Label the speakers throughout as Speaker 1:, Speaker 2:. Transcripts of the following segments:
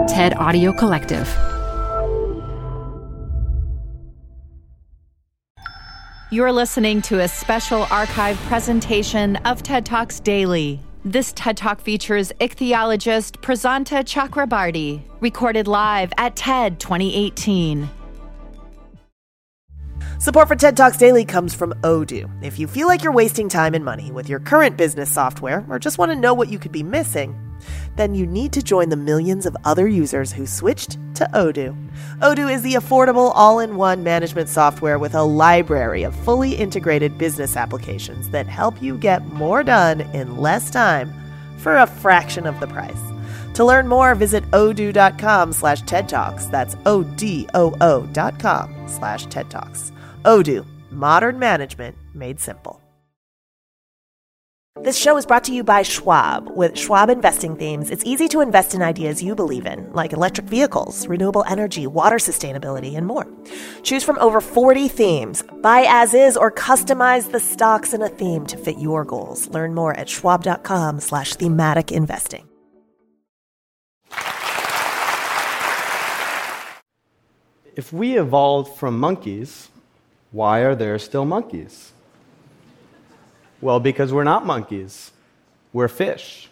Speaker 1: TED Audio Collective.
Speaker 2: You're listening to a special archive presentation of TED Talks Daily. This TED Talk features ichthyologist Prasanta Chakrabarty, recorded live at TED 2018.
Speaker 3: Support for TED Talks Daily comes from Odoo. If you feel like you're wasting time and money with your current business software, or just want to know what you could be missing, then you need to join the millions of other users who switched to Odoo. Odoo is the affordable all-in-one management software with a library of fully integrated business applications that help you get more done in less time for a fraction of the price. To learn more, visit odoo.com/TED Talks. That's ODOO.com/TED Talks. Odoo, modern management made simple. This show is brought to you by Schwab. With Schwab investing themes, it's easy to invest in ideas you believe in, like electric vehicles, renewable energy, water sustainability, and more. Choose from over 40 themes. Buy as is or customize the stocks in a theme to fit your goals. Learn more at schwab.com/thematic investing.
Speaker 4: If we evolved from monkeys, why are there still monkeys? Well, because we're not monkeys. We're fish.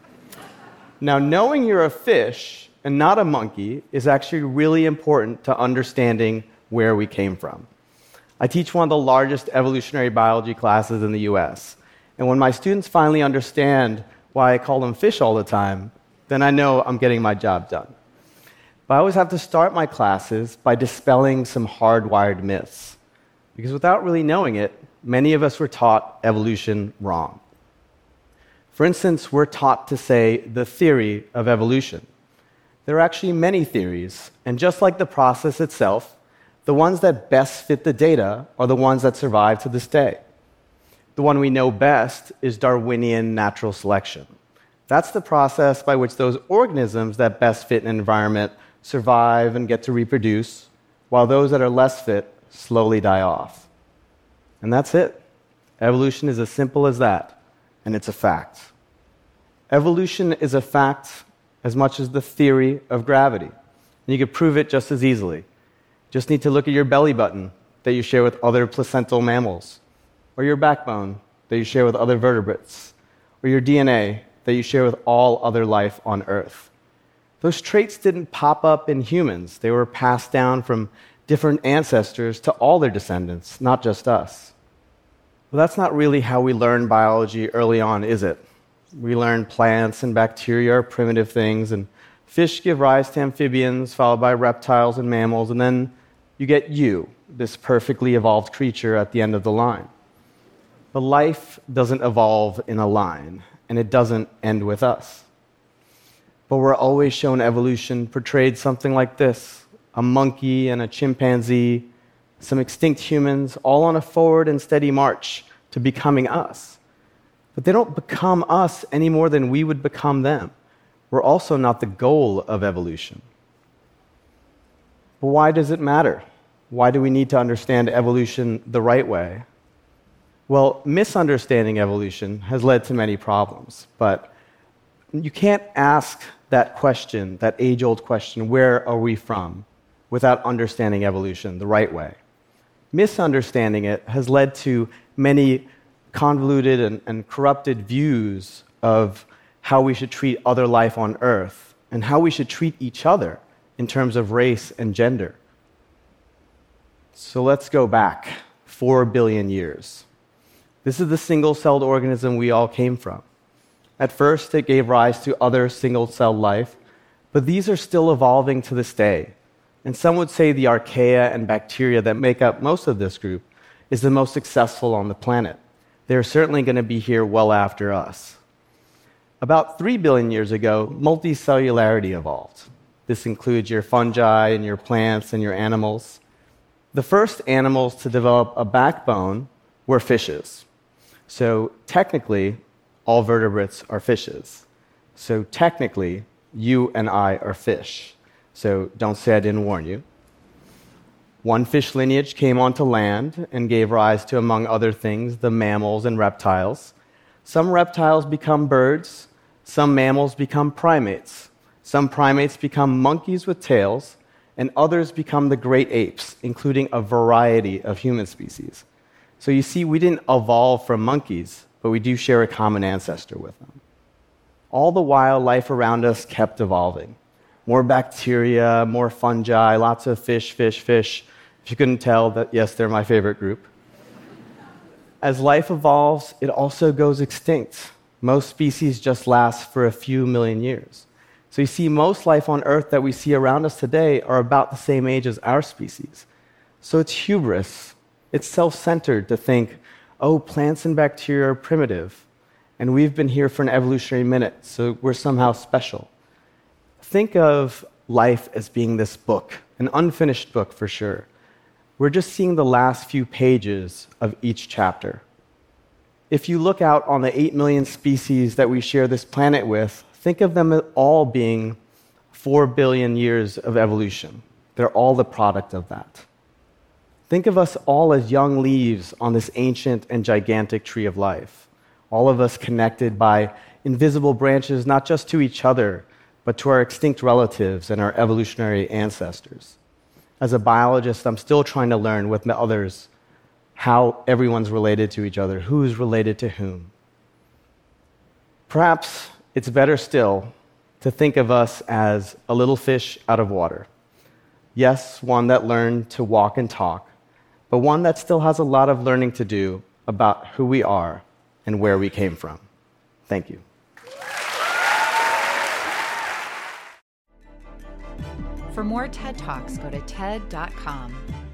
Speaker 4: Now, knowing you're a fish and not a monkey is actually really important to understanding where we came from. I teach one of the largest evolutionary biology classes in the US. And when my students finally understand why I call them fish all the time, then I know I'm getting my job done. But I always have to start my classes by dispelling some hardwired myths. Because without really knowing it, many of us were taught evolution wrong. For instance, we're taught to say the theory of evolution. There are actually many theories, and just like the process itself, the ones that best fit the data are the ones that survive to this day. The one we know best is Darwinian natural selection. That's the process by which those organisms that best fit an environment survive and get to reproduce, while those that are less fit slowly die off. And that's it. Evolution is as simple as that, and it's a fact. Evolution is a fact as much as the theory of gravity. And you could prove it just as easily. Just need to look at your belly button that you share with other placental mammals, or your backbone that you share with other vertebrates, or your DNA that you share with all other life on Earth. Those traits didn't pop up in humans. They were passed down from different ancestors to all their descendants, not just us. Well, that's not really how we learn biology early on, is it? We learn plants and bacteria are primitive things, and fish give rise to amphibians, followed by reptiles and mammals, and then you get you, this perfectly evolved creature at the end of the line. But life doesn't evolve in a line, and it doesn't end with us. But we're always shown evolution portrayed something like this: a monkey and a chimpanzee, some extinct humans, all on a forward and steady march to becoming us. But they don't become us any more than we would become them. We're also not the goal of evolution. But why does it matter? Why do we need to understand evolution the right way? Well, misunderstanding evolution has led to many problems, but you can't ask that question, that age-old question, where are we from, without understanding evolution the right way. Misunderstanding it has led to many convoluted and corrupted views of how we should treat other life on Earth and how we should treat each other in terms of race and gender. So let's go back 4 billion years. This is the single-celled organism we all came from. At first, it gave rise to other single-celled life, but these are still evolving to this day. And some would say the archaea and bacteria that make up most of this group is the most successful on the planet. They're certainly going to be here well after us. About 3 billion years ago, multicellularity evolved. This includes your fungi and your plants and your animals. The first animals to develop a backbone were fishes. So technically, all vertebrates are fishes. So technically, you and I are fish. So don't say I didn't warn you. One fish lineage came onto land and gave rise to, among other things, the mammals and reptiles. Some reptiles become birds, some mammals become primates, Some primates become monkeys with tails, and others become the great apes, including a variety of human species. So you see, we didn't evolve from monkeys, but we do share a common ancestor with them. All the while, life around us kept evolving. More bacteria, more fungi, lots of fish. If you couldn't tell, that yes, they're my favorite group. As life evolves, it also goes extinct. Most species just last for a few million years. So you see, most life on Earth that we see around us today are about the same age as our species. So it's hubris. It's self-centered to think, oh, plants and bacteria are primitive, and we've been here for an evolutionary minute, so we're somehow special. Think of life as being this book, an unfinished book for sure. We're just seeing the last few pages of each chapter. If you look out on the 8 million species that we share this planet with, think of them all being 4 billion years of evolution. They're all the product of that. Think of us all as young leaves on this ancient and gigantic tree of life, all of us connected by invisible branches, not just to each other, but to our extinct relatives and our evolutionary ancestors. As a biologist, I'm still trying to learn with others how everyone's related to each other, who's related to whom. Perhaps it's better still to think of us as a little fish out of water. Yes, one that learned to walk and talk, but one that still has a lot of learning to do about who we are and where we came from. Thank you.
Speaker 2: For more TED Talks, go to TED.com.